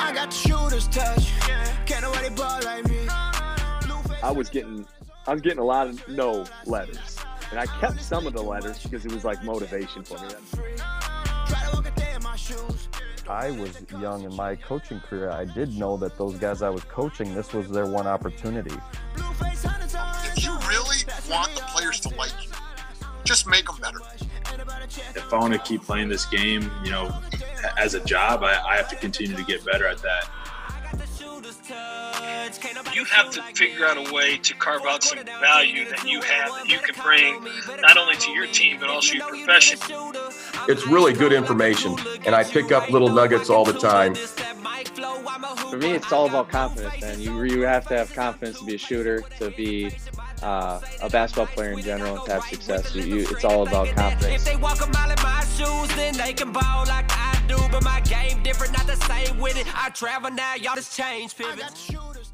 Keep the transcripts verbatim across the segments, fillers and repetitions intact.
I got the shooter's touch. Can't nobody ball like me. I was getting, I was getting a lot of no letters, and I kept some of the letters because it was like motivation for me. I was young in my coaching career. I did know that those guys I was coaching, this was their one opportunity. If you really want the players to like you, just make them better. If I want to keep playing this game, you know, as a job, I, I have to continue to get better at that. You have to figure out a way to carve out some value that you have that you can bring not only to your team but also your profession. It's really good information, and I pick up little nuggets all the time. For me, it's all about confidence, man. You you have to have confidence to be a shooter, to be uh, a basketball player in general, and to have success. You, you, it's all about confidence. If they walk a mile in my shoes, then they can ball like I do. But my game different, not the same with it. I travel now, y'all just change pivots.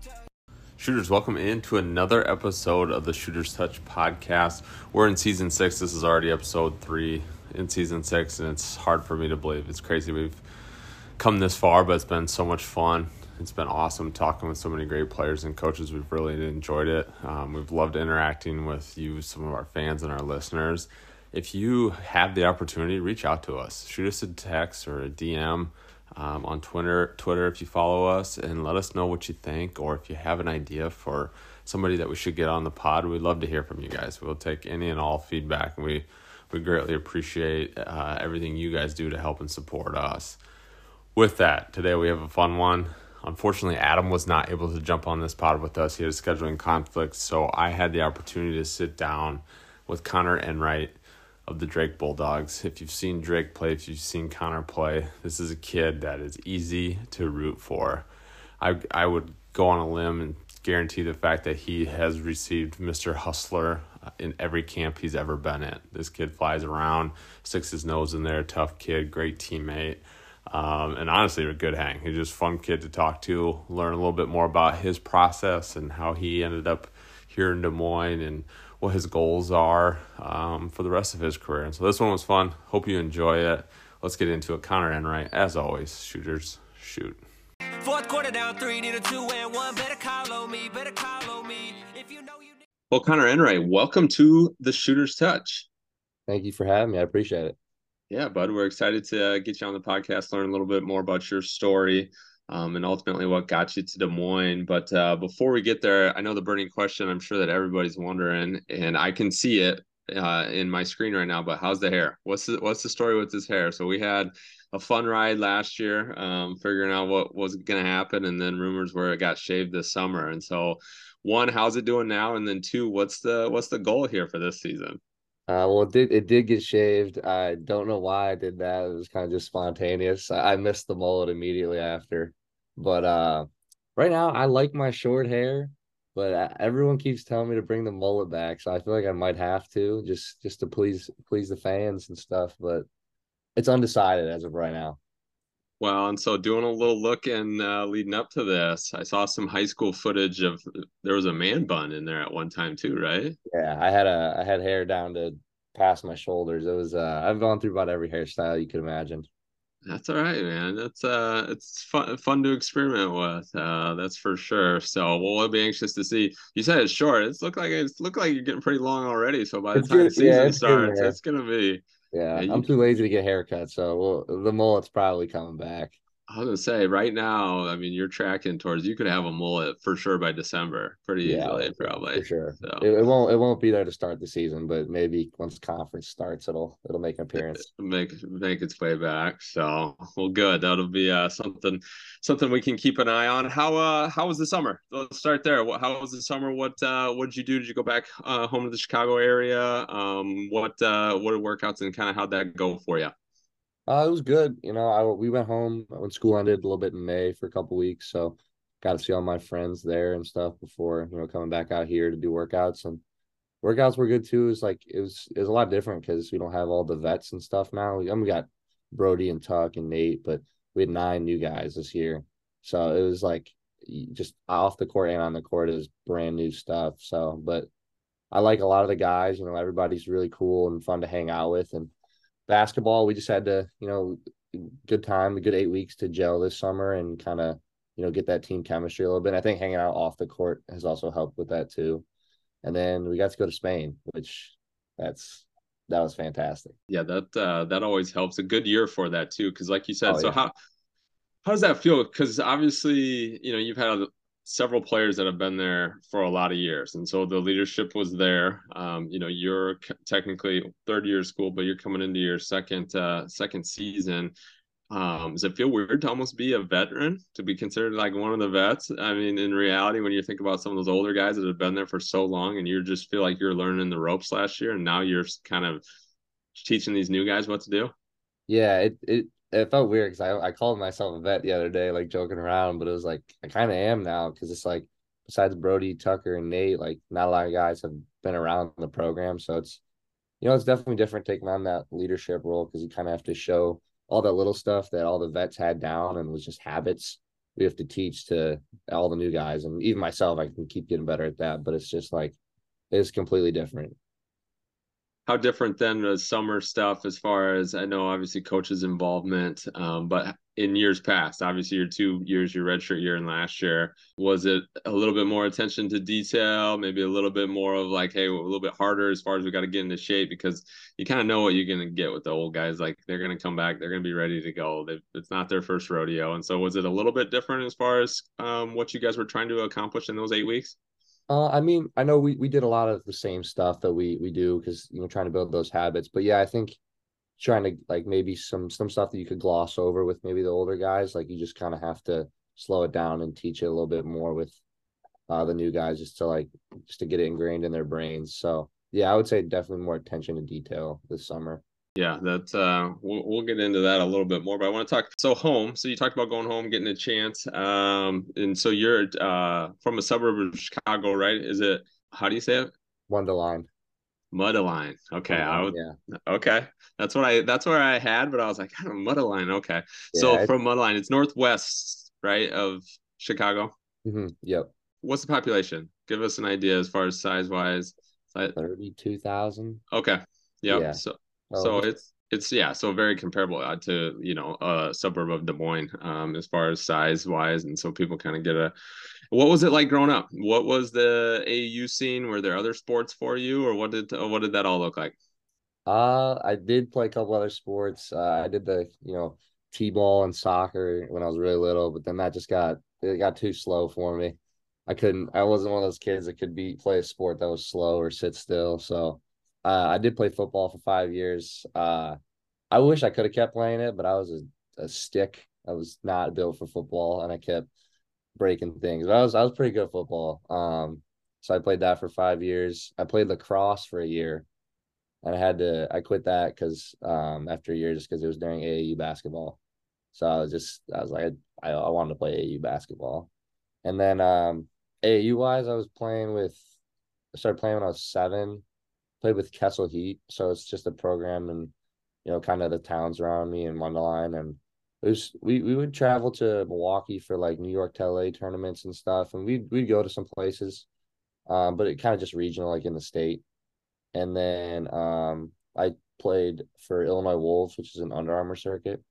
Shooters, welcome into another episode of the Shooters Touch podcast. We're in season six. This is already episode three in season six, and it's hard for me to believe. It's crazy we've come this far, but it's been so much fun. It's been awesome talking with so many great players and coaches. We've really enjoyed it. Um, we've loved interacting with you, some of our fans and our listeners. If you have the opportunity, reach out to us. Shoot us a text or a D M um, on Twitter, Twitter if you follow us, and let us know what you think, or if you have an idea for somebody that we should get on the pod. We'd love to hear from you guys. We'll take any and all feedback, and we, we greatly appreciate uh, everything you guys do to help and support us. With that, today we have a fun one. Unfortunately, Adam was not able to jump on this pod with us. He had a scheduling conflict, so I had the opportunity to sit down with Connor Enright of the Drake Bulldogs. If you've seen Drake play, if you've seen Connor play, this is a kid that is easy to root for. I I would go on a limb and guarantee the fact that he has received Mister Hustler in every camp he's ever been in. This kid flies around, sticks his nose in there, tough kid, great teammate. Um, and honestly, a good hang. He's just a fun kid to talk to, learn a little bit more about his process and how he ended up here in Des Moines and what his goals are um, for the rest of his career. And so this one was fun. Hope you enjoy it. Let's get into it. Connor Enright, as always, shooters, shoot. Fourth quarter down three, need a two and one. Better call on me, better call on me. If you know you need. Well, Connor Enright, welcome to the Shooters Touch. Thank you for having me. I appreciate it. Yeah, bud, we're excited to uh, get you on the podcast, learn a little bit more about your story um, and ultimately what got you to Des Moines. But uh, before we get there, I know the burning question I'm sure that everybody's wondering, and I can see it uh, in my screen right now, but how's the hair? What's the, what's the story with this hair? So we had a fun ride last year, um, figuring out what was going to happen, and then rumors were it got shaved this summer. And so, one, how's it doing now? And then two, what's the what's the goal here for this season? Uh, well, it did, it did get shaved. I don't know why I did that. It was kind of just spontaneous. I, I missed the mullet immediately after. But uh, right now, I like my short hair, but uh, everyone keeps telling me to bring the mullet back. So I feel like I might have to just just to please please the fans and stuff. But it's undecided as of right now. Well, and so doing a little look and uh, leading up to this, I saw some high school footage of there was a man bun in there at one time too, right? Yeah, I had a I had hair down to past my shoulders. It was uh, I've gone through about every hairstyle you could imagine. That's all right, man. That's uh, it's fun fun to experiment with. Uh, that's for sure. So we'll be anxious to see. You said it's short. It's look like it's look like you're getting pretty long already. So by the It's time good. the season Yeah, it's starts, good, it's gonna be. Yeah, Yeah, I'm you, too lazy to get haircuts, so we'll, the mullet's probably coming back. I was gonna say right now, I mean, you're tracking towards you could have a mullet for sure by December, pretty Yeah, easily, probably for sure. So It, it won't it won't be there to start the season, but maybe once conference starts, it'll it'll make an appearance. make make its way back. So well, good. That'll be uh something something we can keep an eye on. How uh how was the summer? Let's start there. What how was the summer? What uh what did you do? Did you go back uh home to the Chicago area? Um, what uh what workouts and kind of how'd that go for you? Uh, it was good. You know, I we went home when school ended a little bit in May for a couple weeks, so got to see all my friends there and stuff before, you know, coming back out here to do workouts. And workouts were good too. It's like it was it was a lot different because we don't have all the vets and stuff now. We, I mean, we got Brody and Tuck and Nate, but we had nine new guys this year, so it was like just off the court and on the court is brand new stuff. So, but I like a lot of the guys. You know, everybody's really cool and fun to hang out with. And basketball, we just had to, you know, good time, a good eight weeks to gel this summer and kind of, you know, get that team chemistry a little bit. I think hanging out off the court has also helped with that too. And then we got to go to Spain, which that's that was fantastic. Yeah, that uh, that always helps. A good year for that too, because like you said, Oh, so yeah. how how does that feel? Because obviously, you know, you've had several players that have been there for a lot of years, and so the leadership was there. Um, you know, you're technically third year of school, but you're coming into your second uh, second season. Um, does it feel weird to almost be a veteran, to be considered like one of the vets? I mean, in reality, when you think about some of those older guys that have been there for so long and you just feel like you're learning the ropes last year and now you're kind of teaching these new guys what to do. Yeah, it it, it felt weird because I, I called myself a vet the other day, like joking around, but it was like I kind of am now because it's like besides Brody, Tucker, and Nate, like not a lot of guys have been around the program. So it's, you know, it's definitely different taking on that leadership role because you kind of have to show all that little stuff that all the vets had down and was just habits we have to teach to all the new guys. And even myself, I can keep getting better at that, but it's just like, it's completely different. How different than the summer stuff as far as I know, obviously coaches' involvement, um, but in years past, obviously your two years, your redshirt year and last year, was it a little bit more attention to detail, maybe a little bit more of like, hey, a little bit harder as far as we got to get into shape because you kind of know what you're going to get with the old guys. Like they're going to come back, they're going to be ready to go. They've, it's not their first rodeo. And so was it a little bit different as far as um, what you guys were trying to accomplish in those eight weeks? Uh, I mean, I know we, we did a lot of the same stuff that we we do because, you know, trying to build those habits. But yeah, I think trying to like maybe some some stuff that you could gloss over with maybe the older guys, like you just kind of have to slow it down and teach it a little bit more with uh, the new guys just to like just to get it ingrained in their brains. So yeah, I would say definitely more attention to detail this summer. Yeah, that uh, we'll, we'll get into that a little bit more, but I want to talk. So home. So you talked about going home, getting a chance. Um, and so you're uh from a suburb of Chicago, right? Is it? How do you say it? Mundelein. Mundelein. Okay, Mundelein, I would. Yeah. Okay, that's what I. That's where I had, but I was like, I don't know, Mundelein. Okay, Yeah, so it's, from Mundelein, it's northwest, right, of Chicago. mhm, yep. What's the population? Give us an idea as far as size wise. thirty-two thousand. Okay. Yep. Yeah. So Oh, so it's it's yeah, so very comparable uh, to, you know, a suburb of Des Moines, um, as far as size wise. And so people kind of get a, what was it like growing up? What was the A A U scene? Were there other sports for you, or what did what did that all look like? Uh, I did play a couple other sports. Uh, I did the, you know, T-ball and soccer when I was really little, but then that just got it got too slow for me. I couldn't. I wasn't one of those kids that could be play a sport that was slow or sit still. So, uh, I did play football for five years. Uh, I wish I could have kept playing it, but I was a, a stick. I was not built for football, and I kept breaking things. But I was I was pretty good at football. Um, so I played that for five years. I played lacrosse for a year, and I had to I quit that because um after a year just because it was during A A U basketball. So I was just I was like I I wanted to play A A U basketball, and then um A A U wise I was playing with I started playing when I was seven. Played with Kessel Heat, so it's just a program and, you know, kind of the towns around me in Mundelein, and it was we we would travel to Milwaukee for like New York to L A tournaments and stuff, and we'd we'd go to some places, um, but it kind of just regional like in the state. And then um, I played for Illinois Wolves, which is an Under Armour circuit,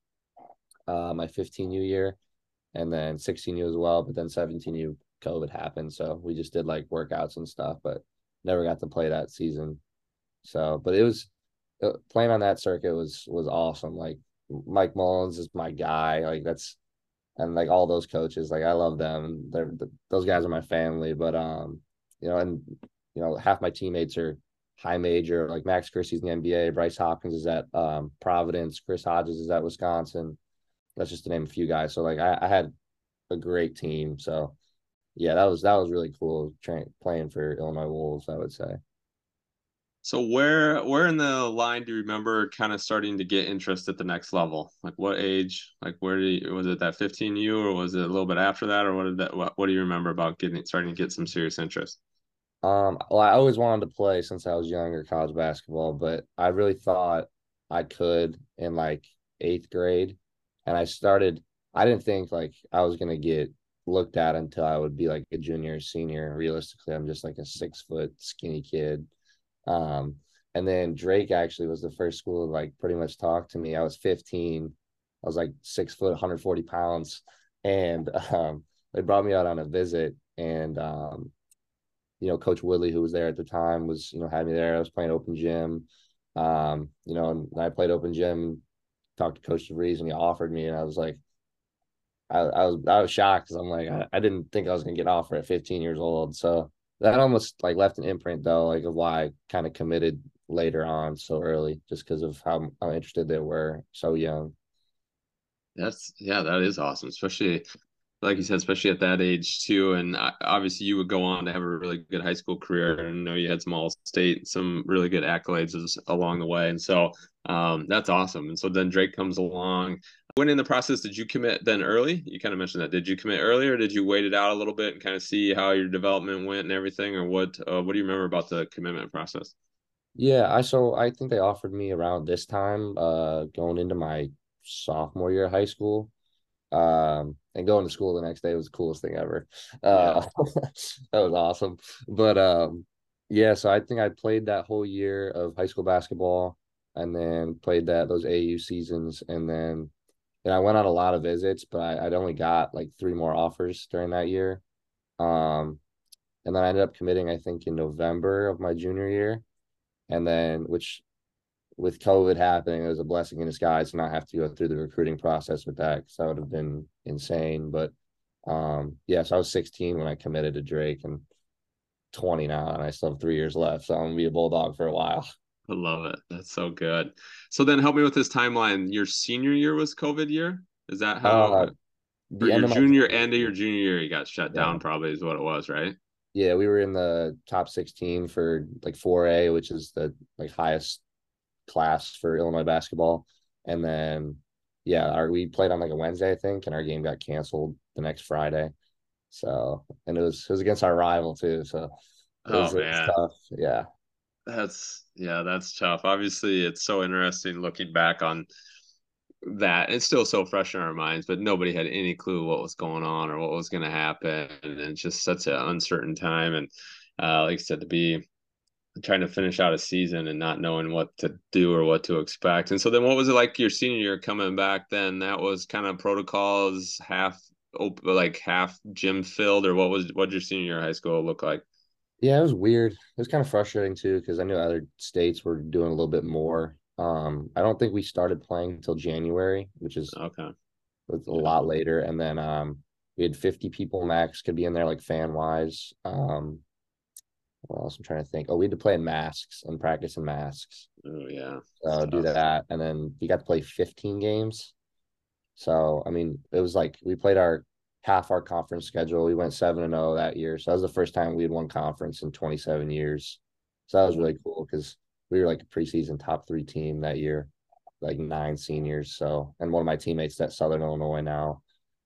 uh, my fifteen U year, and then sixteen U as well. But then seventeen U, COVID happened, so we just did like workouts and stuff, but never got to play that season. So, but it was uh, playing on that circuit was was awesome. Like Mike Mullins is my guy. Like that's and like all those coaches, like I love them. They're those guys are my family. But um, you know, and you know, half my teammates are high major. Like Max Christie's in the N B A. Bryce Hopkins is at um, Providence. Chris Hodges is at Wisconsin. That's just to name a few guys. So like I, I had a great team. So yeah, that was that was really cool. Train, playing for Illinois Wolves, I would say. So where where in the line do you remember kind of starting to get interest at the next level? Like what age? Like where do you, was it that fifteen U or was it a little bit after that, or what did that what, what do you remember about getting starting to get some serious interest? Um, well, I always wanted to play since I was younger, college basketball, but I really thought I could in like eighth grade. And I started, I didn't think like I was gonna get looked at until I would be like a junior or senior. Realistically, I'm just like a six foot skinny kid. Um, and then Drake actually was the first school to like pretty much talk to me. I was fifteen, I was like six foot, one hundred forty pounds. And um, they brought me out on a visit. And, um, you know, Coach Woodley, who was there at the time, was, you know, had me there. I was playing open gym. Um, you know, and I played open gym, talked to Coach DeVries, and he offered me. And I was like, I, I was I was shocked because I'm like, I, I didn't think I was going to get offered at fifteen years old. So that almost like left an imprint, though, like of why I kind of committed later on so early, just because of how, how interested they were so young. That's yeah, that is awesome, especially like you said, especially at that age too. And obviously, you would go on to have a really good high school career. And I know you had some All-State, some really good accolades along the way. And so um, that's awesome. And so then Drake comes along. When in the process, did you commit then early? You kind of mentioned that. Did you commit early, or did you wait it out a little bit and kind of see how your development went and everything, or what? Uh, what do you remember about the commitment process? Yeah, I so I think they offered me around this time, uh, going into my sophomore year of high school. Um, and going to school the next day was the coolest thing ever. Uh, yeah. That was awesome. But um, yeah, so I think I played that whole year of high school basketball, and then played that those A A U seasons, and then and I went on a lot of visits, but I, I'd only got like three more offers during that year. Um, and then I ended up committing, I think, in November of my junior year, and then which with COVID happening, it was a blessing in disguise to not have to go through the recruiting process with that, because that would have been insane. But um, yeah, so I was sixteen when I committed to Drake, and twenty now, and I still have three years left. So I'm gonna be a Bulldog for a while. I love it. That's so good. So then help me with this timeline. Your senior year was COVID year? Is that how uh, the your junior my- end of your junior year you got shut yeah. down, probably is what it was, right? Yeah, we were in the top sixteen for like four A, which is the like highest class for Illinois basketball. And then yeah, our we played on like a Wednesday, I think, and our game got canceled the next Friday. So and it was it was against our rival too. So it was, oh man, it was tough. Yeah. That's yeah, that's tough. Obviously, it's so interesting looking back on that. It's still so fresh in our minds, but nobody had any clue what was going on or what was going to happen. And it's just such an uncertain time. And uh, like I said, to be trying to finish out a season and not knowing what to do or what to expect. And so then what was it like your senior year coming back then? That was kind of protocols, half open, like half gym filled, or what was what did your senior year of high school look like? Yeah, it was weird. It was kind of frustrating too, because I knew other states were doing a little bit more. Um, I don't think we started playing until January, which is okay. It's a lot later. And then um, we had fifty people max could be in there, like fan wise. Um, what else I'm trying to think? Oh, we had to play in masks and practice in masks. Oh yeah. So do that, and then we got to play fifteen games. So I mean, it was like we played our half our conference schedule. We went seven and zero that year, so that was the first time we had won conference in twenty-seven years. So that was really cool because we were like a preseason top three team that year, like nine seniors. So and one of my teammates at Southern Illinois now.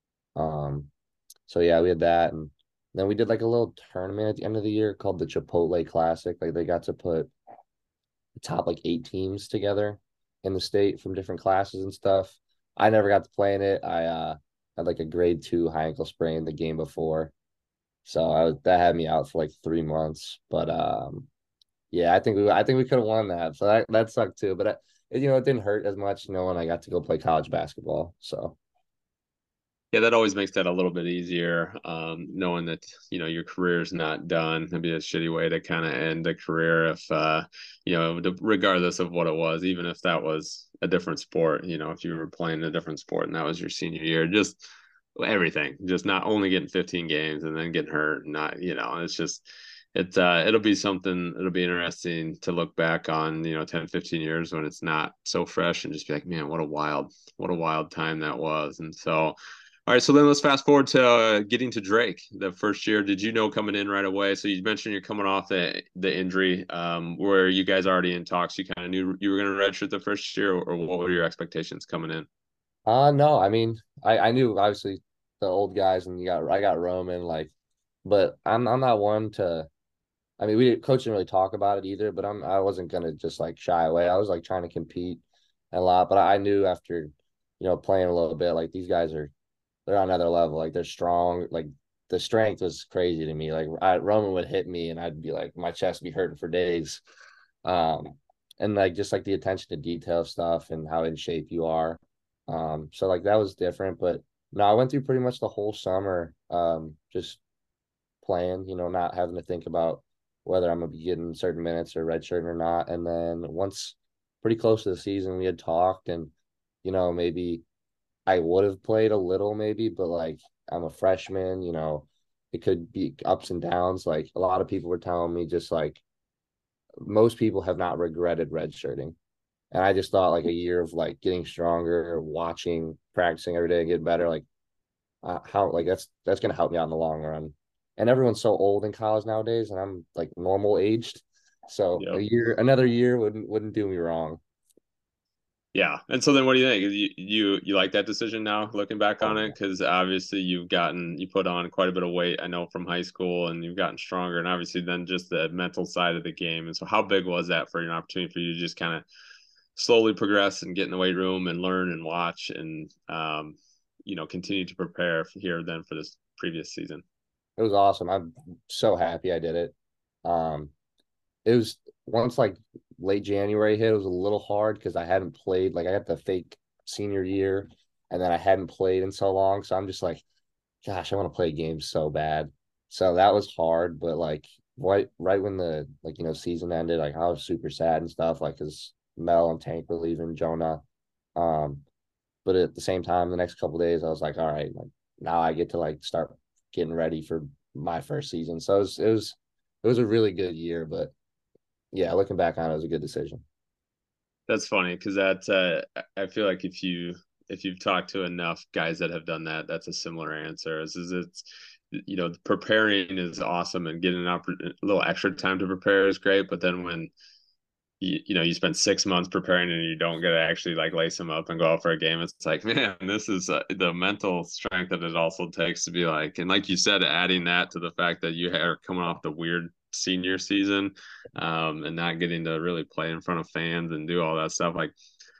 Um, so yeah, we had that, and then we did like a little tournament at the end of the year called the Chipotle Classic. Like they got to put the top like eight teams together in the state from different classes and stuff. I never got to play in it. I uh had like a grade two high ankle sprain the game before. So I was, that had me out for like three months. But um yeah, I think we I think we could have won that. So that, that sucked too. But it, you know, it didn't hurt as much, you know, when I got to go play college basketball. So yeah, that always makes that a little bit easier, um, knowing that, you know, your career is not done. It'd be a shitty way to kind of end a career if, uh, you know, regardless of what it was, even if that was a different sport, you know, if you were playing a different sport and that was your senior year, just everything, just not only getting fifteen games and then getting hurt, not, you know, it's just, it's, uh, it'll be something, it'll be interesting to look back on, you know, ten, fifteen years when it's not so fresh and just be like, man, what a wild, what a wild time that was. And so, all right, so then let's fast forward to uh, getting to Drake. The first year, did you know coming in right away? So you mentioned you're coming off the the injury. Um, were you guys already in talks? You kind of knew you were going to redshirt the first year, or what were your expectations coming in? Uh no, I mean, I I knew obviously the old guys, and you got I got Roman, like, but I'm I'm not one to. I mean, we coach didn't really talk about it either, but I'm I wasn't gonna just like shy away. I was like trying to compete a lot, but I knew after, you know, playing a little bit, like these guys are. They're on another level. Like they're strong. Like the strength was crazy to me. Like I, Roman would hit me and I'd be like, my chest would be hurting for days. Um, and like, just like the attention to detail stuff and how in shape you are. Um, so like that was different, but no, I went through pretty much the whole summer, um, just playing, you know, not having to think about whether I'm gonna be getting certain minutes or redshirting or not. And then once pretty close to the season, we had talked, and you know, maybe I would have played a little, maybe, but like I'm a freshman, you know, it could be ups and downs. Like a lot of people were telling me, just like most people have not regretted redshirting. And I just thought like a year of like getting stronger, watching, practicing every day, and getting better, like uh, how like that's that's gonna help me out in the long run. And everyone's so old in college nowadays, and I'm like normal aged, so Yep. a year, another year wouldn't wouldn't do me wrong. Yeah. And so then what do you think? You you, you like that decision now, looking back on it? Because obviously you've gotten, you put on quite a bit of weight, I know, from high school, and you've gotten stronger, and obviously then just the mental side of the game. And so how big was that for an opportunity for you to just kind of slowly progress and get in the weight room and learn and watch and, um, you know, continue to prepare here then for this previous season? It was awesome. I'm so happy I did it. Um, it was once like late January hit, it was a little hard because I hadn't played. Like I got the fake senior year, and then I hadn't played in so long. So I'm just like, gosh, I want to play games so bad. So that was hard. But like right right when the like you know season ended, like I was super sad and stuff. Like because Mel and Tank were leaving, Jonah. Um, but at the same time, the next couple days, I was like, all right, like now I get to like start getting ready for my first season. So it was it was it was a really good year, but yeah, looking back on it, it was a good decision. That's funny because that uh, I feel like if you if you've talked to enough guys that have done that, that's a similar answer. Is, is it's you know preparing is awesome, and getting an oppor- a little extra time to prepare is great. But then when you, you know you spend six months preparing and you don't get to actually like lace them up and go out for a game, it's like, man, this is uh, the mental strength that it also takes to be like, and like you said, adding that to the fact that you are coming off the weird senior season, um, and not getting to really play in front of fans and do all that stuff. Like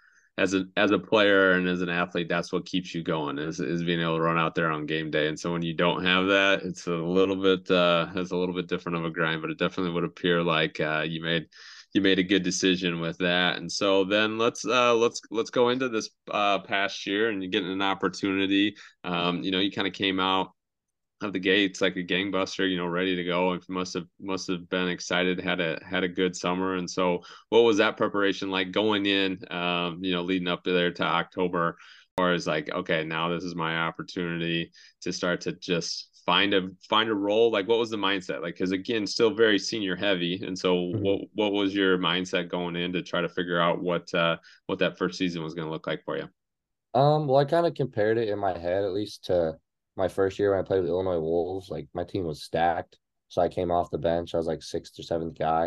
as a as a player and as an athlete, that's what keeps you going, is is being able to run out there on game day. And so when you don't have that, it's a little bit uh, it's a little bit different of a grind. But it definitely would appear like uh, you made you made a good decision with that. And so then let's uh, let's let's go into this uh, past year, and you're getting an opportunity. Um, you know, you kind of came out of the gates like a gangbuster, you know, ready to go, and must have must have been excited, had a had a good summer. And so what was that preparation like going in, um you know, leading up to there to October, or is like, okay, now this is my opportunity to start to just find a find a role? Like what was the mindset like? Because again, still very senior heavy. And so mm-hmm. what what was your mindset going in to try to figure out what uh what that first season was going to look like for you? Um well, I kind of compared it in my head, at least, to my first year when I played with Illinois Wolves. Like my team was stacked, so I came off the bench. I was like sixth or seventh guy.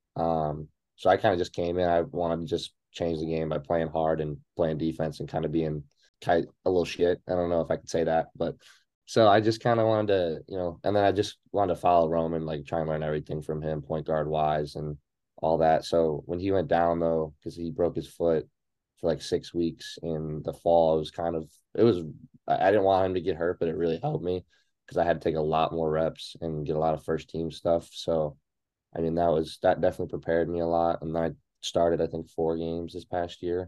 Um, so I kind of just came in. I wanted to just change the game by playing hard and playing defense and kind of being kind of a little shit. I don't know if I could say that, but so I just kind of wanted to, you know, and then I just wanted to follow Roman, like try and learn everything from him, point guard wise and all that. So when he went down though, because he broke his foot for like six weeks in the fall, it was kind of it was. I didn't want him to get hurt, but it really helped me because I had to take a lot more reps and get a lot of first team stuff. So, I mean, that was that definitely prepared me a lot. And then I started, I think, four games this past year.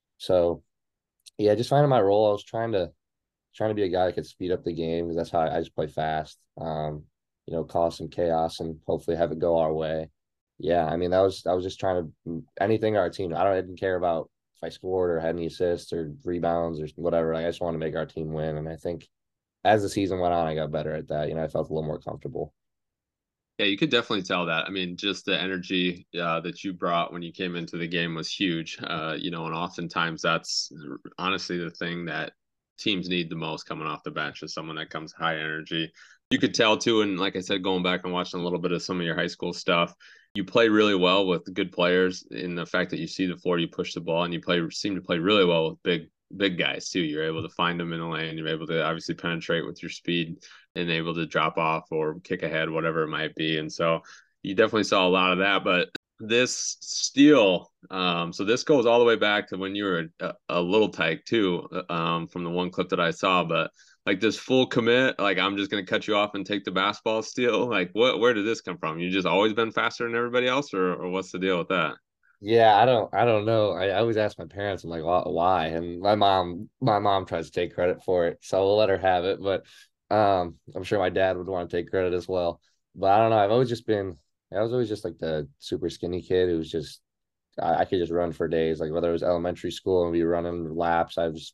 So, yeah, just finding my role. I was trying to trying to be a guy that could speed up the game because that's how I, I just play fast. Um, you know, cause some chaos and hopefully have it go our way. Yeah, I mean, that was I was just trying to anything our team. I don't I didn't care about if I scored or had any assists or rebounds or whatever. I just wanted to make our team win. And I think as the season went on, I got better at that. You know, I felt a little more comfortable. Yeah, you could definitely tell that. I mean, just the energy uh, that you brought when you came into the game was huge. Uh, you know, and oftentimes that's honestly the thing that teams need the most coming off the bench, is someone that comes high energy. You could tell too, and like I said, going back and watching a little bit of some of your high school stuff, you play really well with good players in the fact that you see the floor, you push the ball, and you play seem to play really well with big big guys too. You're able to find them in the lane. You're able to obviously penetrate with your speed and able to drop off or kick ahead, whatever it might be. And so you definitely saw a lot of that. But this steal, um, so this goes all the way back to when you were a, a little tyke too, um, from the one clip that I saw. But like this full commit, like I'm just gonna cut you off and take the basketball steal. Like what? Where did this come from? You just always been faster than everybody else, or or what's the deal with that? Yeah, I don't I don't know. I, I always ask my parents, I'm like, "Why?" why? And my mom my mom tries to take credit for it, so we'll let her have it. But um, I'm sure my dad would want to take credit as well. But I don't know. I've always just been I was always just like the super skinny kid who was just I, I could just run for days. Like whether it was elementary school and we were running laps, I was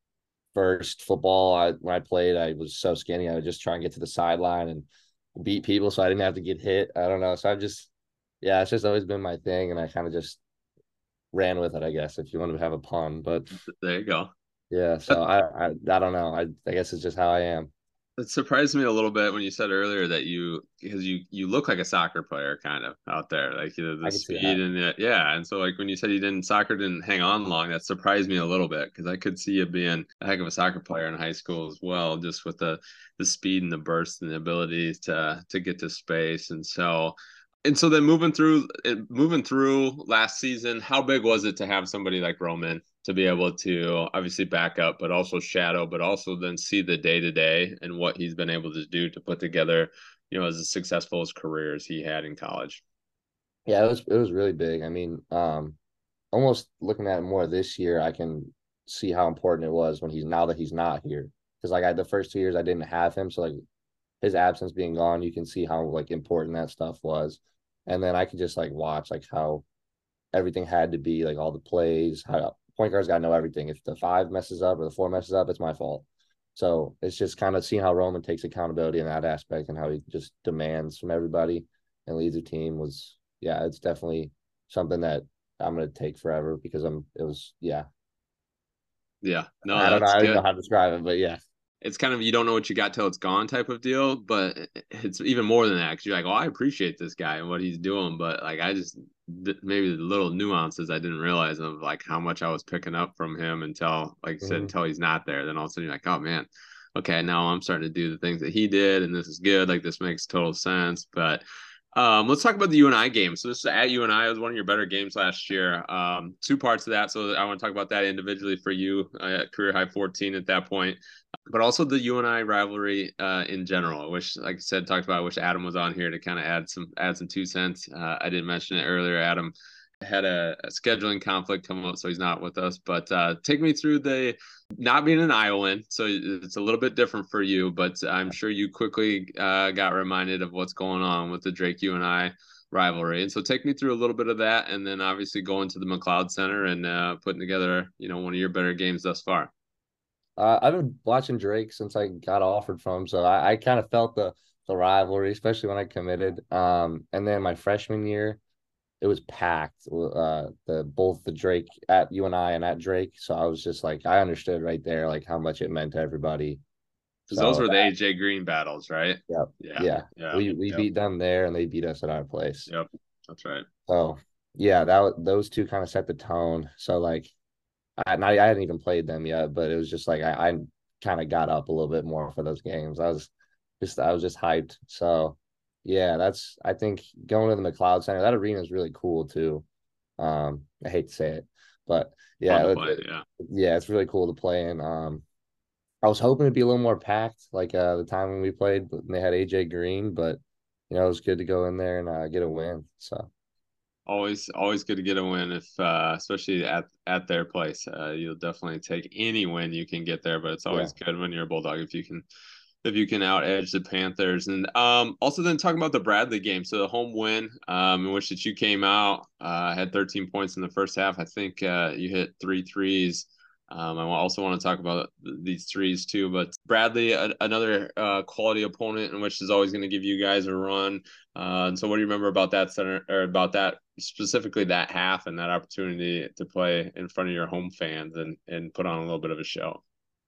first football. I when I played, I was so skinny. I would just try and get to the sideline and beat people so I didn't have to get hit. I don't know. So I've just yeah, it's just always been my thing, and I kind of just ran with it, I guess, if you want to have a pun. But There you go. yeah, so I I, I don't know. I I guess it's just how I am. It surprised me a little bit when you said earlier that you because you you look like a soccer player kind of out there, like you know, the I can see speed that. and the, yeah, and so like when you said you didn't soccer didn't hang on long, that surprised me a little bit because I could see you being a heck of a soccer player in high school as well, just with the the speed and the burst and the abilities to to get to space, and so and so then moving through moving through last season, how big was it to have somebody like Roman to be able to obviously back up, but also shadow, but also then see the day to day and what he's been able to do to put together, you know, as successful as career as he had in college. Yeah, it was it was really big. I mean, um, almost looking at it more this year, I can see how important it was when he's now that he's not here. Because like I the first two years I didn't have him, so like his absence being gone, you can see how like important that stuff was. And then I could just like watch like how everything had to be like all the plays. How point guards got to know everything. If the five messes up or the four messes up, it's my fault. So it's just kind of seeing how Roman takes accountability in that aspect and how he just demands from everybody and leads a team was yeah, it's definitely something that I'm gonna take forever because I'm it was yeah. Yeah, no, I don't know. that's I don't even know good. how to describe it, but yeah. It's kind of you don't know what you got till it's gone type of deal, but it's even more than that because you're like, oh, I appreciate this guy and what he's doing, but like I just maybe the little nuances I didn't realize of like how much I was picking up from him until like I said Mm-hmm. until he's not there. Then all of a sudden you're like, oh man, okay, now I'm starting to do the things that he did, and this is good. Like this makes total sense. But um, let's talk about the U N I game. So this is at U N I. It was one of your better games last year. Um, two parts of that. So I want to talk about that individually for you uh, at career high fourteen at that point, but also the U N I rivalry uh, in general. I wish, like I said, talked about. I wish Adam was on here to kind of add some add some two cents. Uh, I didn't mention it earlier. Adam had a, a scheduling conflict come up, so he's not with us. But uh, take me through the not being an Iowan, so it's a little bit different for you. But I'm sure you quickly uh, got reminded of what's going on with the Drake U N I rivalry. And so take me through a little bit of that, and then obviously going to the McLeod Center and uh, putting together, you know, one of your better games thus far. Uh, I've been watching Drake since I got offered from him, so I, I kind of felt the the rivalry, especially when I committed. Um, and then my freshman year, it was packed. Uh, the both the Drake at U N I and at Drake, so I was just like, I understood right there, like how much it meant to everybody. Because those So were the that, A J Green battles, right? yeah, Yeah, yeah, yeah, we we yep, beat them there, and they beat us at our place. yep. That's right. So yeah, that those two kind of set the tone. So like, I I hadn't even played them yet, but it was just like I, I kind of got up a little bit more for those games. I was just I was just hyped. So yeah, that's I think going to the McLeod Center, that arena is really cool too. Um, I hate to say it, but Fun yeah, to it, play. it- Yeah. yeah, it's really cool to play in. Um, I was hoping it'd be a little more packed, like uh the time when we played, and they had A J Green, but you know it was good to go in there and uh, get a win. So Always, always good to get a win if, uh, especially at at their place. Uh, you'll definitely take any win you can get there, but it's yeah. always good when you're a Bulldog if you can if you can out edge the Panthers. And um, also then talking about the Bradley game, so the home win, um, in which that you came out, uh, had thirteen points in the first half. I think uh, you hit three threes. Um, I also want to talk about these threes too, but Bradley, a, another uh, quality opponent, in which is always going to give you guys a run. Uh, and so, what do you remember about that center, or about that specifically that half and that opportunity to play in front of your home fans and and put on a little bit of a show?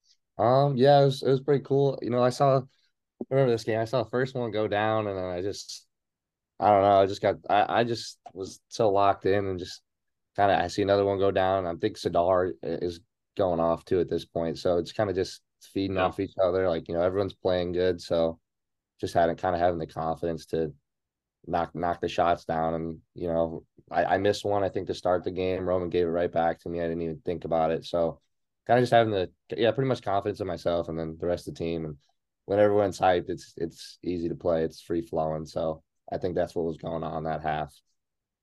Um, yeah, it was it was pretty cool. You know, I saw I remember this game. I saw the first one go down, and then I just I don't know. I just got I, I just was so locked in and just kind of I see another one go down. I think Sadar is going off too at this point, so it's kind of just feeding Yeah. off each other. Like you know, everyone's playing good, so just hadn't kind of having the confidence to knock knock the shots down. And you know, I, I missed one I think to start the game. Roman gave it right back to me. I didn't even think about it. So kind of just having the yeah, pretty much confidence in myself and then the rest of the team. And when everyone's hyped, it's it's easy to play. It's free flowing. So I think that's what was going on that half.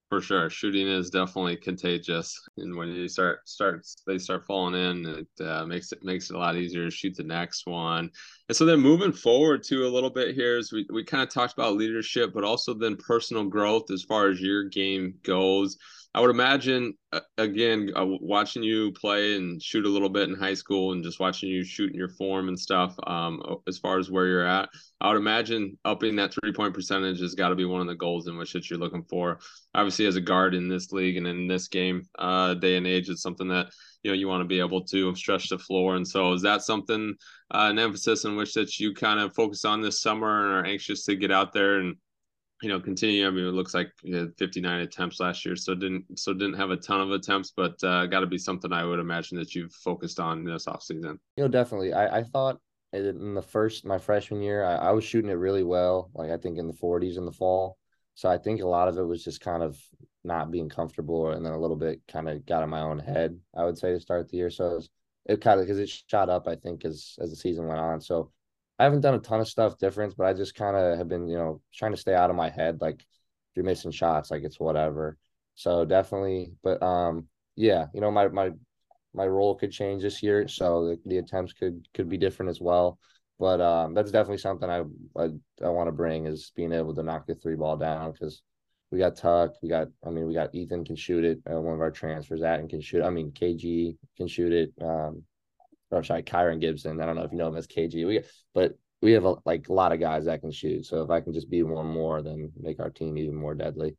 For sure, shooting is definitely contagious, and when you start starts they start falling in, it uh, makes it makes it a lot easier to shoot the next one. And so then moving forward to a little bit here is we we kind of talked about leadership, but also then personal growth as far as your game goes. I would imagine, uh, again, uh, watching you play and shoot a little bit in high school and just watching you shoot in your form and stuff, um, as far as where you're at, I would imagine upping that three-point percentage has got to be one of the goals in which that you're looking for. Obviously, as a guard in this league and in this game uh, day and age, it's something that, you know, you want to be able to stretch the floor. And so is that something, uh, an emphasis in which that you kind of focus on this summer and are anxious to get out there and, you know, continue? I mean, it looks like you had fifty-nine attempts last year, so didn't so didn't have a ton of attempts, but uh, got to be something I would imagine that you've focused on this offseason. You know, definitely. I, I thought in the first my freshman year, I, I was shooting it really well. Like I think in the forties in the fall. So I think a lot of it was just kind of not being comfortable, and then a little bit kind of got in my own head, I would say, to start the year. So it, was, it kind of because it shot up, I think, as as the season went on. So I haven't done a ton of stuff different, but I just kind of have been, you know, trying to stay out of my head. Like if you're missing shots, like it's whatever. So definitely, but um, yeah, you know, my my my role could change this year, so the, the attempts could could be different as well. But um, that's definitely something I I, I want to bring, is being able to knock the three ball down, because we got Tuck, we got I mean we got Ethan can shoot it, uh, one of our transfers, Atten can shoot. I mean K G can shoot it. Um, or sorry, Kyron Gibson. I don't know if you know him as K G. We but we have a, like a lot of guys that can shoot. So if I can just be one more, then make our team even more deadly.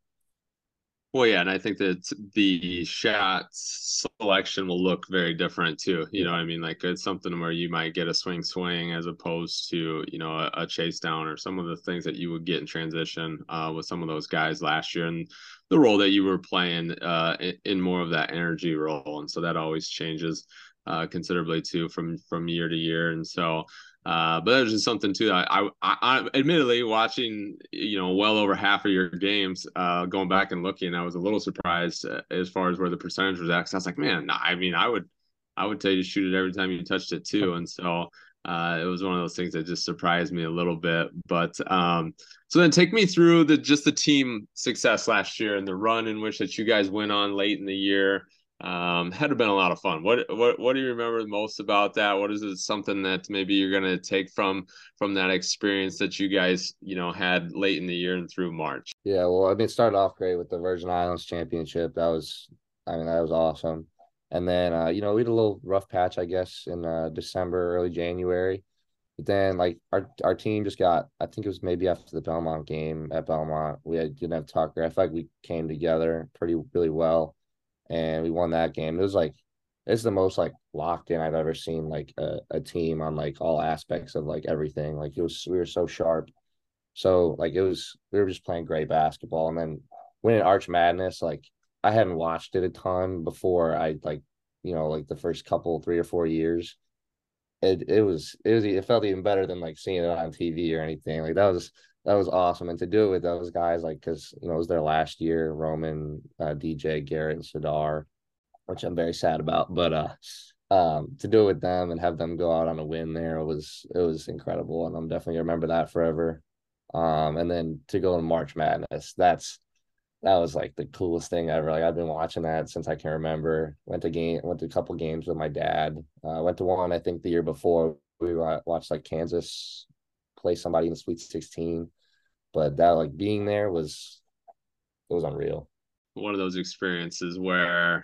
Well, yeah, and I think that the shot selection will look very different too. You know what I mean? Like it's something where you might get a swing swing as opposed to, you know, a, a chase down, or some of the things that you would get in transition uh, with some of those guys last year, and the role that you were playing uh, in, in more of that energy role. And so that always changes uh, considerably too from from year to year. And so Uh, but there's just something too. I, I, I, admittedly, watching, you know, well over half of your games, uh, going back and looking, I was a little surprised uh, as far as where the percentage was at. Cause I was like, man, nah, I mean, I would, I would tell you to shoot it every time you touched it too. And so, uh, it was one of those things that just surprised me a little bit. But, um, so then take me through the just the team success last year and the run in which that you guys went on late in the year. Um, had been a lot of fun. What what what do you remember most about that? What is it, something that maybe you're gonna take from from that experience that you guys, you know, had late in the year and through March? Yeah, well, I mean, it started off great with the Virgin Islands Championship. That was, I mean, that was awesome. And then, uh, you know, we had a little rough patch, I guess, in uh, December, early January. But then, like, our our team just got, I think it was maybe after the Belmont game at Belmont, we had, didn't have Tucker. I feel like we came together pretty really well, and we won that game. It was like, it's the most like locked in I've ever seen, like a, a team on like all aspects of like everything. Like it was, we were so sharp. So like it was, we were just playing great basketball. And then winning Arch Madness, like I hadn't watched it a ton before. I like, you know, like the first couple, three or four years. It it was it was it felt even better than like seeing it on T V or anything. Like that was that was awesome. And to do it with those guys, like, because you know it was their last year, Roman, uh, D J, Garrett, and Sadar, which I'm very sad about. But uh, um, to do it with them and have them go out on a win there, it was it was incredible, and I'm definitely gonna remember that forever. Um, and then to go in March Madness, that's that was like the coolest thing ever. Like I've been watching that since I can remember. Went to game, went to a couple games with my dad. Uh, went to one I think the year before. We watched like Kansas play somebody in the Sweet sixteen, but that like being there was it was unreal. One of those experiences where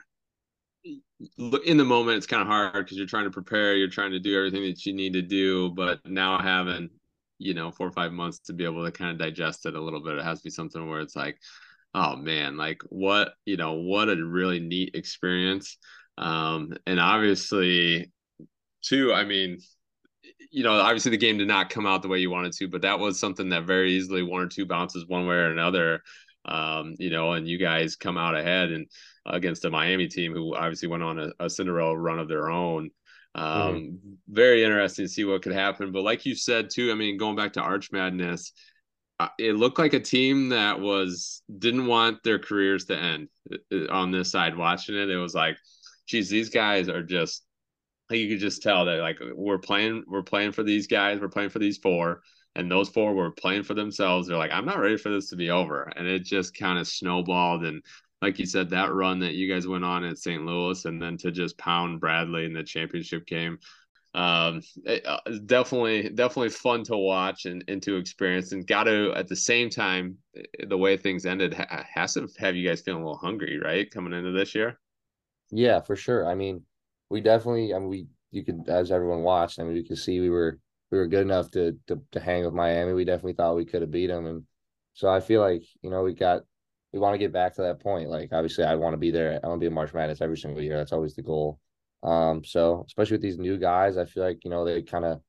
in the moment it's kind of hard because you're trying to prepare, you're trying to do everything that you need to do, but now having, you know, four or five months to be able to kind of digest it a little bit, it has to be something where it's like, oh man, like what, you know, what a really neat experience. Um, and obviously too, I mean, you know, obviously the game did not come out the way you wanted to, but that was something that very easily one or two bounces one way or another, um, you know, and you guys come out ahead and against a Miami team who obviously went on a, a Cinderella run of their own. Um, mm-hmm. Very interesting to see what could happen. But like you said too, I mean, going back to Arch Madness, it looked like a team that was didn't want their careers to end on this side. Watching it, it was like, geez, these guys are just like you could just tell that like we're playing, we're playing for these guys, we're playing for these four, and those four were playing for themselves. They're like, I'm not ready for this to be over, and it just kind of snowballed. And like you said, that run that you guys went on at Saint Louis, and then to just pound Bradley in the championship game, um, it, uh, definitely, definitely fun to watch and, and to experience. And got to at the same time, the way things ended ha- has to have you guys feeling a little hungry, right, coming into this year. Yeah, for sure. I mean, we definitely. I mean, we you could as everyone watched. I mean, you could see we were we were good enough to to to hang with Miami. We definitely thought we could have beat them, and so I feel like you know we got we want to get back to that point. Like obviously, I want to be there. I want to be in March Madness every single year. That's always the goal. Um, so especially with these new guys, I feel like you know they kind of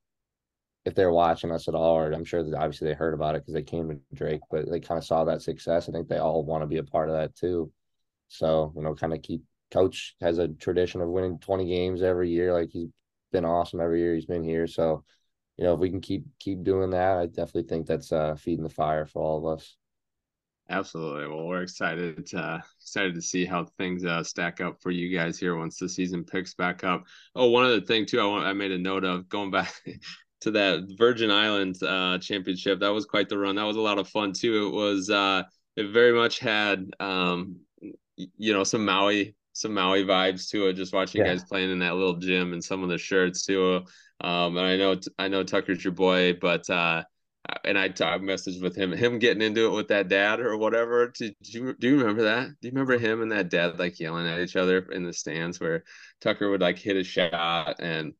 if they're watching us at all, or I'm sure that obviously they heard about it because they came to Drake, but they kind of saw that success. I think they all want to be a part of that too. So you know, kind of keep. Coach has a tradition of winning twenty games every year. Like he's been awesome every year he's been here. So, you know, if we can keep keep doing that, I definitely think that's uh, feeding the fire for all of us. Absolutely. Well, we're excited to, excited to see how things uh, stack up for you guys here once the season picks back up. Oh, one other thing too, I want I made a note of going back to that Virgin Islands uh, championship. That was quite the run. That was a lot of fun too. It was uh, it very much had um, you know some Maui. some Maui vibes to it, just watching yeah. guys playing in that little gym and some of the shirts too. Um, and I know, I know Tucker's your boy, but, uh, and I talked messaged with him, him getting into it with that dad or whatever. Did you, do you remember that? Do you remember him and that dad, like yelling at each other in the stands where Tucker would like hit a shot and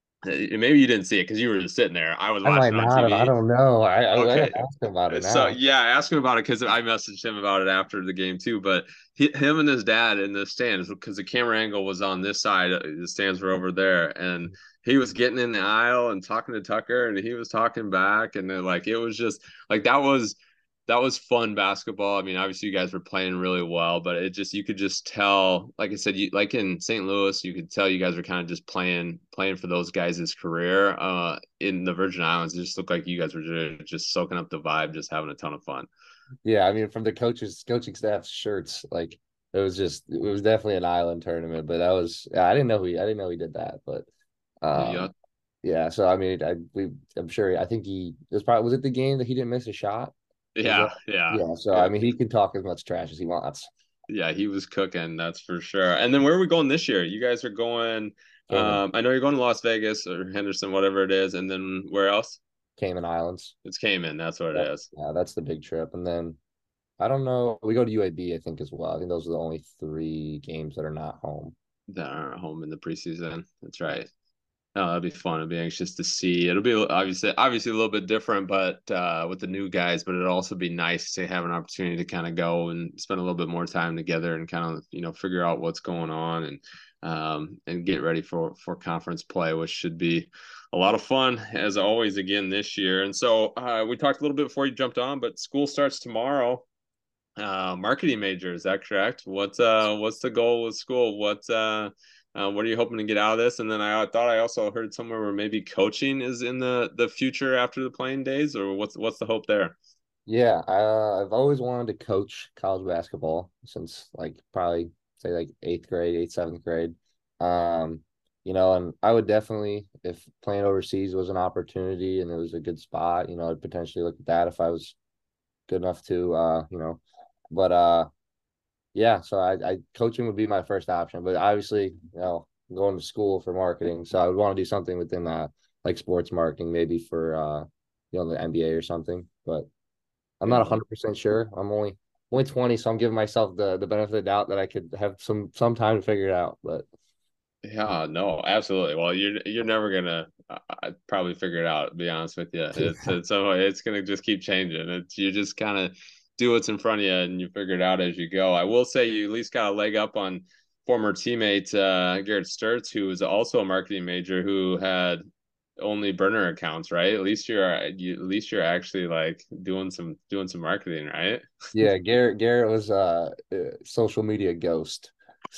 maybe you didn't see it because you were just sitting there. I was I watching might on not, T V. I don't know. I, I, okay. I asked him about it now. So yeah, ask him about it because I messaged him about it after the game too. But he, him and his dad in the stands because the camera angle was on this side, the stands were over there, and he was getting in the aisle and talking to Tucker, and he was talking back, and then, like it was just like that was. That was fun basketball. I mean, obviously you guys were playing really well, but it just, you could just tell, like I said, you like in Saint Louis, you could tell you guys were kind of just playing, playing for those guys' career. Uh, in the Virgin Islands, it just looked like you guys were just, just soaking up the vibe, just having a ton of fun. Yeah. I mean, from the coaches, coaching staff's shirts, like it was just, it was definitely an island tournament, but that was, yeah, I didn't know he, I didn't know he did that, but, um, yeah. yeah. So, I mean, I, we, I'm sure, I think he, it was probably, was it the game that he didn't miss a shot? Yeah, yeah. Yeah, so I mean he can talk as much trash as he wants. Yeah, he was cooking, that's for sure. And then where are we going this year? You guys are going um I know you're going to Las Vegas or Henderson, whatever it is, and then where else? Cayman Islands. It's Cayman, that's what yeah, it is. Yeah, that's the big trip. And then I don't know, we go to U A B, I think, as well. I think those are the only three games that are not home. That aren't home in the preseason. That's right. Oh, that'll be fun. I'll be anxious to see. It'll be obviously obviously a little bit different, but uh, with the new guys. But it'll also be nice to have an opportunity to kind of go and spend a little bit more time together and kind of you know figure out what's going on and um, and get ready for for conference play, which should be a lot of fun as always again this year. And so uh, we talked a little bit before you jumped on, but school starts tomorrow. Uh, marketing major, is that correct? What's uh what's the goal with school? What uh Uh, what are you hoping to get out of this? And then I thought I also heard somewhere where maybe coaching is in the, the future after the playing days, or what's what's the hope there? Yeah, uh, I've always wanted to coach college basketball since like probably say like eighth grade, eighth, seventh grade. Um, you know, and I would definitely, if playing overseas was an opportunity and it was a good spot, you know, I'd potentially look at that if I was good enough to, uh, you know, but uh. Yeah, so I, I coaching would be my first option, but obviously, you know, I'm going to school for marketing, so I would want to do something within uh like sports marketing, maybe for uh you know the N B A or something. But I'm not one hundred percent sure. I'm only only twenty, so I'm giving myself the the benefit of the doubt that I could have some some time to figure it out. But yeah, no, absolutely. Well, you're you're never gonna uh, probably figure it out. To be honest with you, it's it's so it's gonna just keep changing. It's you just kind of do what's in front of you and you figure it out as you go. I will say you at least got a leg up on former teammate uh, Garrett Sturtz, who was also a marketing major who had only burner accounts, right? At least you're you, at least you're actually like doing some doing some marketing, right? Yeah, Garrett Garrett was uh, a social media ghost.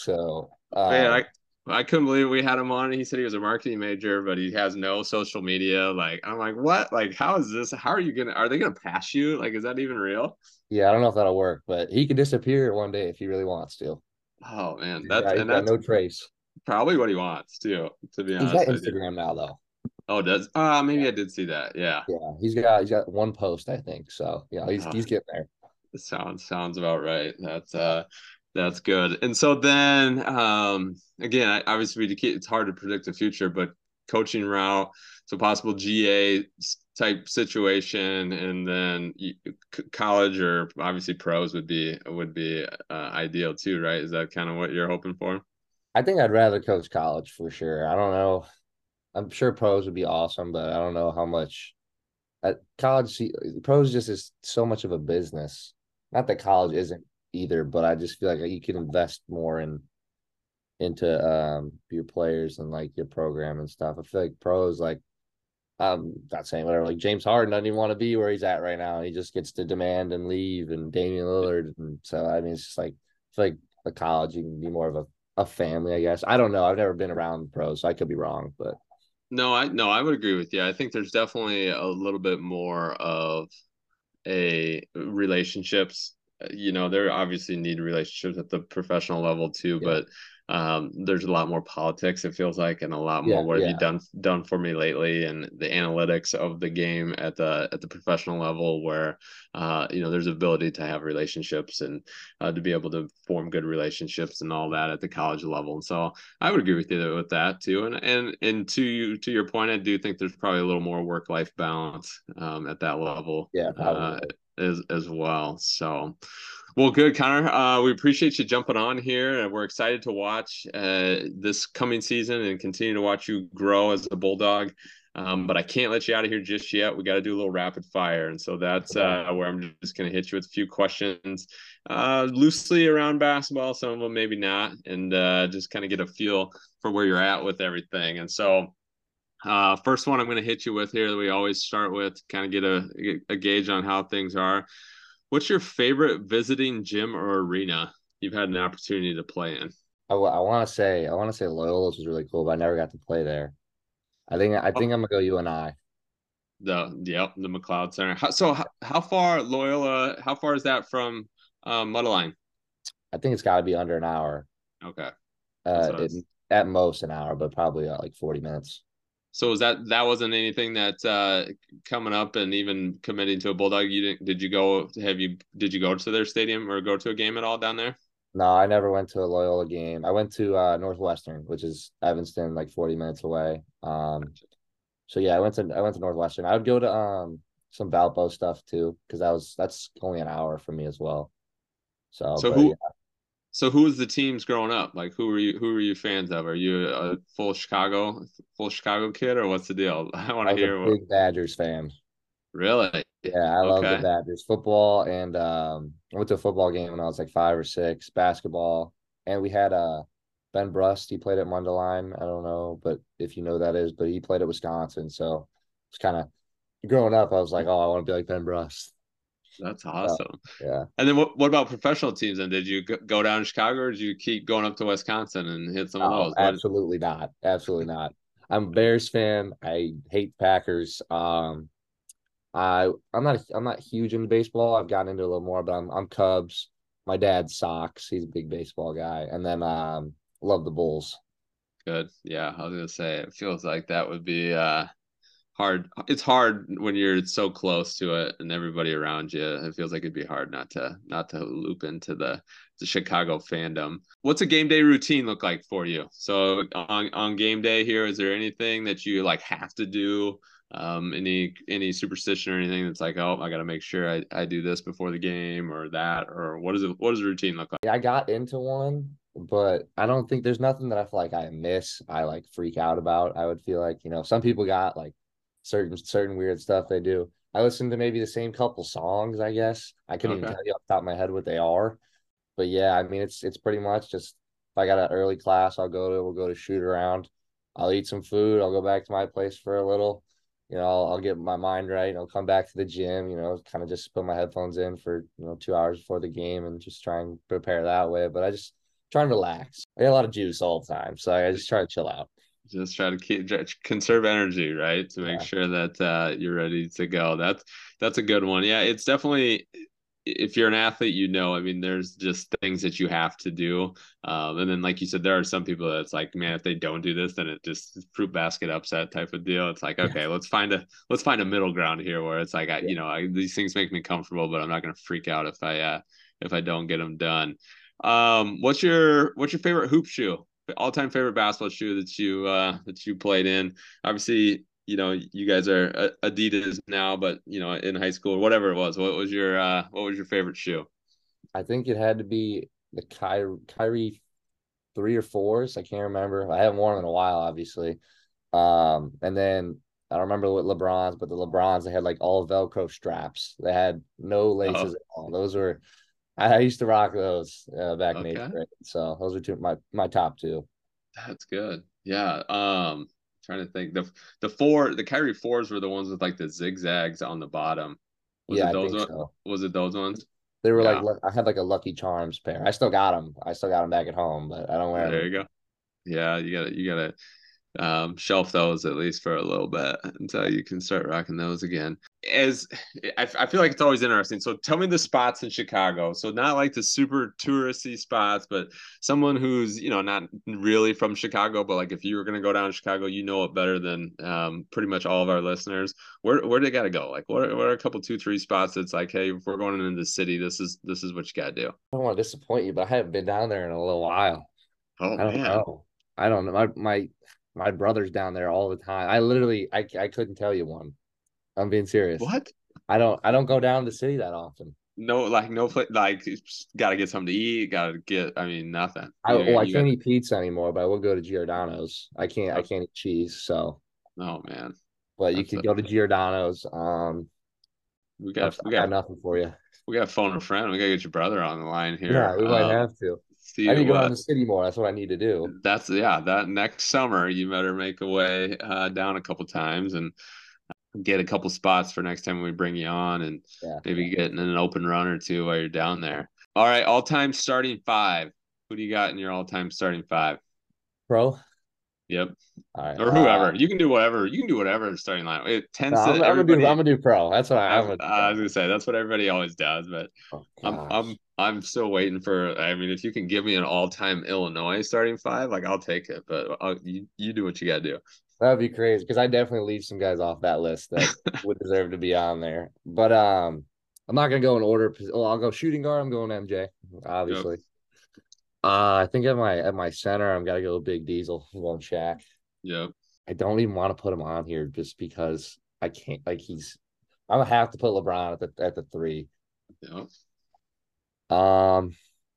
So uh, man, I I couldn't believe we had him on. He said he was a marketing major, but he has no social media. Like I'm like, what? Like, how is this? How are you gonna? Are they gonna pass you? Like, is that even real? Yeah, I don't know if that'll work, but he could disappear one day if he really wants to. Oh man, that's yeah, and that's no trace. probably what he wants too, to be He's got honest with you. Instagram now, though. Oh, does uh maybe I did see that. Yeah. Yeah, he's got he's got one post, I think. So yeah, he's Uh, he's getting there. sounds sounds about right. That's uh that's good. And so then um again, I, obviously it's hard to predict the future, but coaching route, so possible G A type situation, and then college or obviously pros would be would be uh, ideal too, right? Is that kind of what you're hoping for? I think I'd rather coach college for sure. I don't know. I'm sure pros would be awesome, but I don't know how much at college pros just is so much of a business. Not that college isn't either, but I just feel like you can invest more in into um your players and like your program and stuff. I feel like pros, like, I'm not saying whatever, like James Harden doesn't even want to be where he's at right now. He just gets to demand and leave, and Damian Lillard. And so I mean it's just like I feel like a college you can be more of a, a family, I guess. I don't know. I've never been around pros, so I could be wrong, but No, I no, I would agree with you. I think there's definitely a little bit more of a relationships. You know, there obviously need relationships at the professional level too, yeah. but um, there's a lot more politics, it feels like, and a lot more yeah, what yeah. have you done done for me lately, and the analytics of the game at the at the professional level, where uh, you know, there's ability to have relationships and uh, to be able to form good relationships and all that at the college level. And so I would agree with you with that too. And and and to you to your point, I do think there's probably a little more work life balance um, at that level. Yeah, uh, as as well. So. Well, good, Connor. Uh, we appreciate you jumping on here, and we're excited to watch uh, this coming season and continue to watch you grow as a Bulldog. Um, but I can't let you out of here just yet. We got to do a little rapid fire, and so that's uh, where I'm just going to hit you with a few questions, uh, loosely around basketball. Some of them maybe not, and uh, just kind of get a feel for where you're at with everything. And so. Uh, first one I'm going to hit you with here that we always start with, kind of get a, a gauge on how things are. What's your favorite visiting gym or arena you've had an opportunity to play in? I, I want to say I want to say Loyola's was really cool, but I never got to play there. I think I think oh. I'm gonna go U N I. The yep the McLeod Center. How, so how, how far Loyola? How far is that from um, Mudline? I think it's got to be under an hour. Okay. Uh, it, at most an hour, but probably uh, like forty minutes. So was that that wasn't anything that uh, coming up and even committing to a Bulldog? You didn't? Did you go? Have you? Did you go to their stadium or go to a game at all down there? No, I never went to a Loyola game. I went to uh, Northwestern, which is Evanston, like forty minutes away. Um, so yeah, I went to I went to Northwestern. I would go to um some Valpo stuff too, because that was that's only an hour from me as well. So so but, who? Yeah. So who was the teams growing up? Like who were you who were you fans of? Are you a full Chicago full Chicago kid, or what's the deal? I want to hear. A what... big Badgers fan. Really? Yeah, I okay. love the Badgers football, and um, I went to a football game when I was like five or six. Basketball, and we had uh Ben Brust. He played at Mundelein. I don't know, but if you know who that is, but he played at Wisconsin. So it's kind of growing up. I was like, oh, I want to be like Ben Brust. That's awesome. So, yeah. And then what, what about professional teams? And did you go down to Chicago, or did you keep going up to Wisconsin and hit some oh, of those? Absolutely what? not. Absolutely not. I'm a Bears fan. I hate Packers. Um, I I'm not I'm not huge into baseball. I've gotten into a little more, but I'm I'm Cubs. My dad's Sox. He's a big baseball guy, and then um, love the Bulls. Good. Yeah, I was gonna say it feels like that would be uh. hard. It's hard when you're so close to it and everybody around you. It feels like it'd be hard not to not to loop into the the Chicago fandom. What's a game day routine look like for you? So on on game day here, is there anything that you like have to do? Um, any any superstition or anything that's like, oh, I got to make sure I, I do this before the game or that, or what is it? What does the routine look like? I got into one, but I don't think there's nothing that I feel like I miss. I like freak out about. I would feel like, you know, some people got like certain certain weird stuff they do. I listen to maybe the same couple songs, I guess. I couldn't okay. even tell you off the top of my head what they are. But yeah, I mean it's it's pretty much just if I got an early class, I'll go to we'll go to shoot around. I'll eat some food, I'll go back to my place for a little. You know, I'll, I'll get my mind right. I'll come back to the gym, you know, kind of just put my headphones in for, you know, two hours before the game and just try and prepare that way. But I just try and relax. I get a lot of juice all the time. So I just try to chill out. Just try to keep conserve energy, right? To make yeah. sure that uh, you're ready to go. That's that's a good one. Yeah, it's definitely if you're an athlete, you know, I mean, there's just things that you have to do. Um, and then, like you said, there are some people that's like, man, if they don't do this, then it just fruit basket upset type of deal. It's like, okay, let's find a let's find a middle ground here where it's like, I, you know, I, these things make me comfortable, but I'm not going to freak out if I uh, if I don't get them done. Um, what's your what's your favorite hoop shoe? All time favorite basketball shoe that you uh, that you played in? Obviously, you know, you guys are Adidas now, but you know, in high school or whatever it was, what was your uh, what was your favorite shoe? I think it had to be the Kyrie, Kyrie three or fours. I can't remember. I haven't worn them in a while, obviously. Um, and then I don't remember what LeBron's, but the LeBron's, they had like all Velcro straps. They had no laces Oh. at all. Those were, I, I used to rock those uh, back in Okay. eighth grade. So those are two my my top two. That's good. Yeah. Um, trying to think. The the four the Kyrie fours were the ones with like the zigzags on the bottom. Was Yeah, it I those think ones? so. Was it those ones? They were Yeah. like, I had like a Lucky Charms pair. I still got them. I still got them back at home, but I don't wear There them. you go. Yeah, you gotta you gotta um, shelf those at least for a little bit until you can start rocking those again. As I, I feel like it's always interesting. So tell me the spots in Chicago. So not like the super touristy spots, but someone who's, you know, not really from Chicago, but like if you were going to go down to Chicago, you know it better than um, pretty much all of our listeners. Where where they got to go? Like what are, what are a couple, two, three spots that's like, hey, if we're going into the city, this is this is what you got to do. I don't want to disappoint you, but I haven't been down there in a little while. Oh, I don't man. know. I don't know. My my my brother's down there all the time. I literally I I couldn't tell you one. I'm being serious. What? I don't I don't go down to the city that often. No, like no place. Like, got to get something to eat. Got to get. I mean, nothing. I You- well, I you can't got- eat pizza anymore, but I will go to Giordano's. I can't I can't eat cheese, so Oh man, but you That's could a- go to Giordano's. Um, we got I we got got nothing for you. we got to phone a friend. We got to get your brother on the line here. Yeah, we might Um, have to. See I need to go what- down to the city more. That's what I need to do. That's yeah. That next summer, you better make a way uh, down a couple times and get a couple spots for next time we bring you on, and Yeah. maybe get in an open run or two while you're down there. All right, all time starting five. Who do you got in your all time starting five? Pro. Yep, All right. or whoever. Uh, You can do whatever. You can do whatever starting line. It tends no, I'm, to. I'm gonna everybody, do I'm gonna do pro. That's what I, I, I'm gonna do. I was gonna say that's what everybody always does, but Oh, I'm gosh. I'm I'm still waiting for. I mean, if you can give me an all-time Illinois starting five, like I'll take it. But I'll, you you do what you gotta do. That would be crazy because I definitely leave some guys off that list that would deserve to be on there. But um, I'm not gonna go in order. Well, I'll go shooting guard. I'm going M J, obviously. Uh, I think at my at my center, I'm gotta go Big Diesel. I'm going Shaq. Yep. I don't even want to put him on here just because I can't. Like he's, I'm gonna have to put LeBron at the at the three. Yep. Um,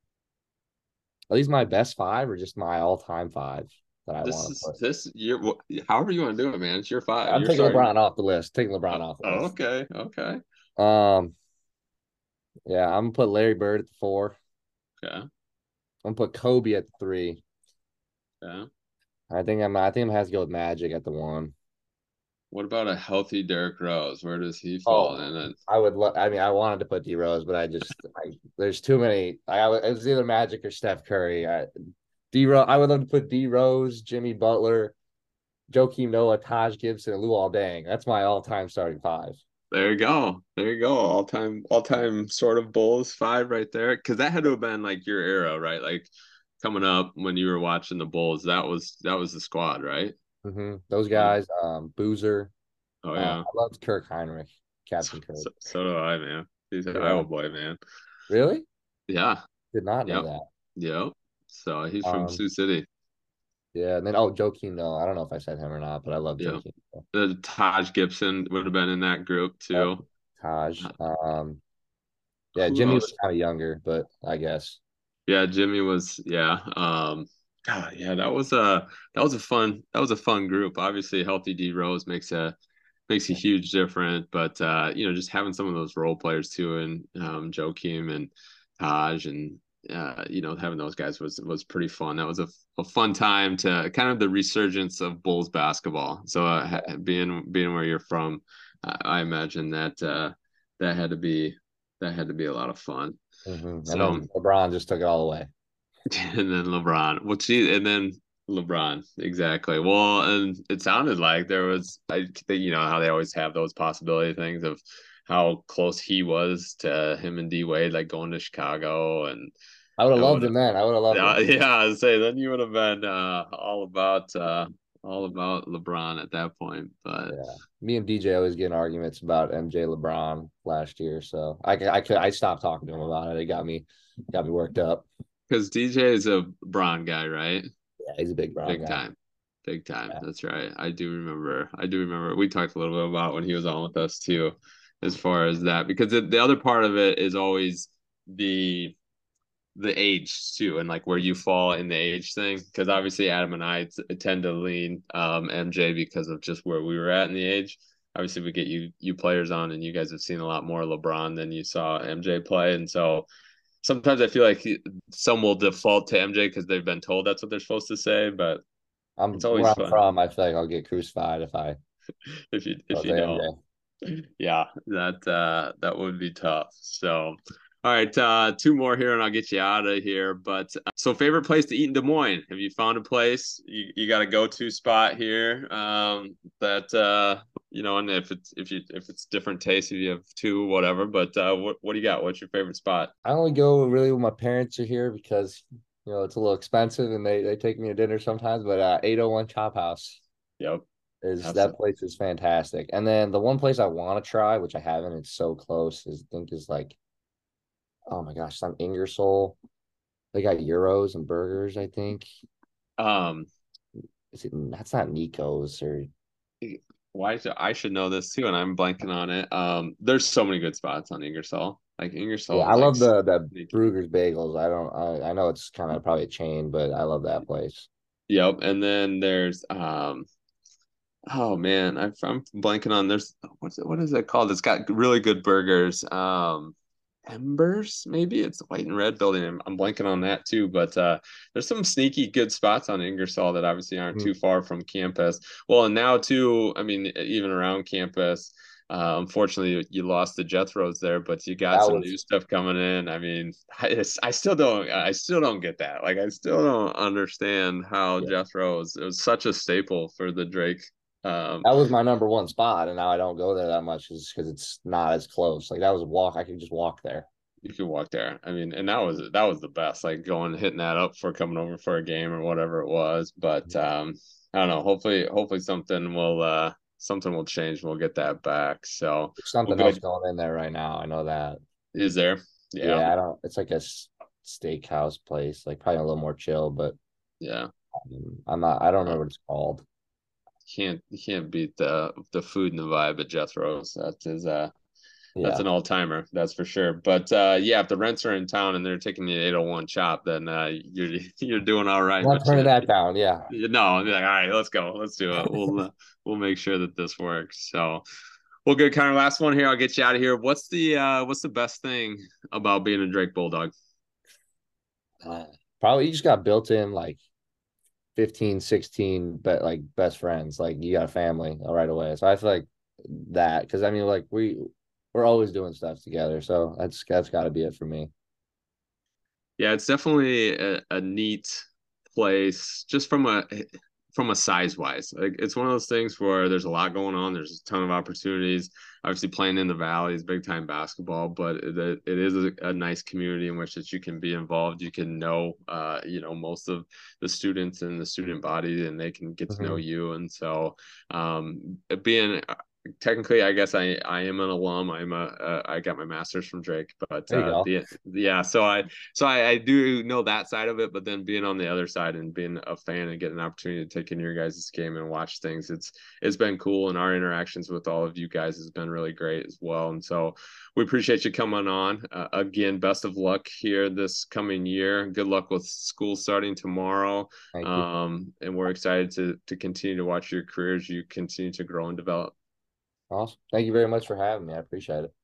are these my best five or just my all time five that I This want to is put? this year. However you want to do it, man. It's your five. I'm You're taking starting. LeBron off the list. Taking LeBron off the Oh, list. okay. Okay. Um, yeah, I'm gonna put Larry Bird at the four. Okay. I'm gonna put Kobe at the three. Yeah. I think I'm. I think I'm gonna have to go with Magic at the one. What about a healthy Derrick Rose? Where does he fall Oh. in it? I would. Lo- I mean, I wanted to put D Rose, but I just I, there's too many. I, I it was either Magic or Steph Curry. I, D Rose. I would love to put D Rose, Jimmy Butler, Joakim Noah, Taj Gibson, and Luol Deng. That's my all-time starting five. There you go. There you go. All time, all time sort of Bulls five right there. Because that had to have been like your era, right? Like coming up when you were watching the Bulls. That was that was the squad, right? Mm-hmm. Those guys, um, Boozer. Oh Uh, yeah. I loved Kirk Heinrich, Captain Kirk. So, so do I, man. He's an Yeah. Iowa boy, man. Really? Yeah. Did not know Yep. that. Yep. So he's from Um, Sioux City. Yeah, and then oh, Joakim Noah. I don't know if I said him or not, but I love Yeah. Joakim Noah. The Taj Gibson would have been in that group too. Taj. Um, yeah, Who Jimmy else? was kind of younger, but I guess. Yeah, Jimmy was. Yeah. Um. God, yeah, that was a that was a fun that was a fun group. Obviously, healthy D Rose makes a makes a huge difference, but uh, you know, just having some of those role players too, and um, Joakim and Taj, and uh, you know, having those guys was was pretty fun. That was a, a fun time to kind of the resurgence of Bulls basketball. So uh, ha- being being where you're from, I, I imagine that uh, that had to be that had to be a lot of fun. Mhm. So- And then LeBron just took it all away. And then LeBron. Well, gee, and then LeBron. Exactly. Well, and it sounded like there was, I think, you know, how they always have those possibility things of how close he was to him and D Wade, like going to Chicago. And I would have loved him then. I would have loved yeah, him. yeah, I'd say then you would have been uh, all about uh, all about LeBron at that point. But yeah, me and D J always get in arguments about M J LeBron last year, so I I could I stopped talking to him about it. It got me got me worked up because D J is a Bron guy, right? Yeah, he's a big Bron big guy. time, big time. Yeah. That's right. I do remember. I do remember. We talked a little bit about when he was on with us too, as far as that, because the, the other part of it is always the the age too, and like where you fall in the age thing, because obviously Adam and I t- tend to lean um M J because of just where we were at in the age. Obviously we get you you players on, and you guys have seen a lot more LeBron than you saw M J play, and so sometimes I feel like he, some will default to M J because they've been told that's what they're supposed to say, but I'm it's always where I'm fun. from. I feel like I'll get crucified if I if you if you know M J. Yeah, that uh that would be tough. So all right, uh, two more here, and I'll get you out of here. But uh, so, favorite place to eat in Des Moines? Have you found a place? You, you got a go-to spot here um, that uh, you know, and if it's if you if it's different tastes, if you have two, whatever. But uh, what what do you got? What's your favorite spot? I only go really when my parents are here because you know it's a little expensive, and they they take me to dinner sometimes. But uh, eight oh one Chop House. Yep. Is Absolutely. That place is fantastic. And then the one place I want to try, which I haven't, it's so close, is I think is like. Oh my gosh, some Ingersoll. They got euros and burgers, I think. Um, is it? That's not Nico's or. Why should I should know this too, and I'm blanking on it. Um, there's so many good spots on Ingersoll. Like Ingersoll. Yeah, I love like, the the Bruegger's Bagels. I don't. I, I know it's kind of probably a chain, but I love that place. Yep, and then there's um. Oh man, I'm I'm blanking on. There's what's it? What is it called? It's got really good burgers. Um. Embers, maybe it's the white and red building. I'm, I'm blanking on that too, but uh, there's some sneaky good spots on Ingersoll that obviously aren't mm. too far from campus. Well, and now too, I mean, even around campus, uh, unfortunately, you lost the Jethro's there, but you got that some was... new stuff coming in. I mean, I, I still don't, I still don't get that. Like, I still don't understand how yeah. Jethro's. It was such a staple for the Drake. Um, that was my number one spot, and now I don't go there that much just because it's not as close. Like that was a walk; I could just walk there. You could walk there. I mean, and that was that was the best. Like going hitting that up for coming over for a game or whatever it was. But um, I don't know. Hopefully, hopefully something will uh something will change. And we'll get that back. So There's something we'll else going in there right now. I know that. Is there? Yeah. yeah I don't. It's like a steakhouse place. Like probably a little more chill, but yeah. Um, I'm not. I don't remember what it's called. Can't you can't beat the the food and the vibe at Jethro's. That is uh yeah. That's an all timer, that's for sure. But uh yeah, if the rents are in town and they're taking the eight oh one Chop, then uh you're you're doing all right. I'm not turning that down, yeah. No, I'm like, all right, let's go, let's do it. We'll uh, we'll make sure that this works. So well, good. Kind of last one here. I'll get you out of here. What's the uh what's the best thing about being a Drake Bulldog? Uh, probably you just got built in like fifteen, sixteen, but like best friends, like you got a family right away. So I feel like that, because I mean, like we we're always doing stuff together. So that's that's got to be it for me. Yeah, it's definitely a, a neat place, just from a from a size wise. Like it's one of those things where there's a lot going on. There's a ton of opportunities. Obviously, playing in the Valley is big time basketball, but it, it is a, a nice community in which that you can be involved. You can know, uh, you know, most of the students in the student body, and they can get to mm-hmm. know you. And so, um, being technically, I guess I, I am an alum. I'm a uh, I got my master's from Drake, but uh, the, yeah, so I so I, I do know that side of it. But then being on the other side and being a fan and getting an opportunity to take in your guys' game and watch things, it's it's been cool. And our interactions with all of you guys has been really great as well. And so we appreciate you coming on. Uh, again, best of luck here this coming year. Good luck with school starting tomorrow. Um, and we're excited to to continue to watch your career as you continue to grow and develop. Awesome. Thank you very much for having me. I appreciate it.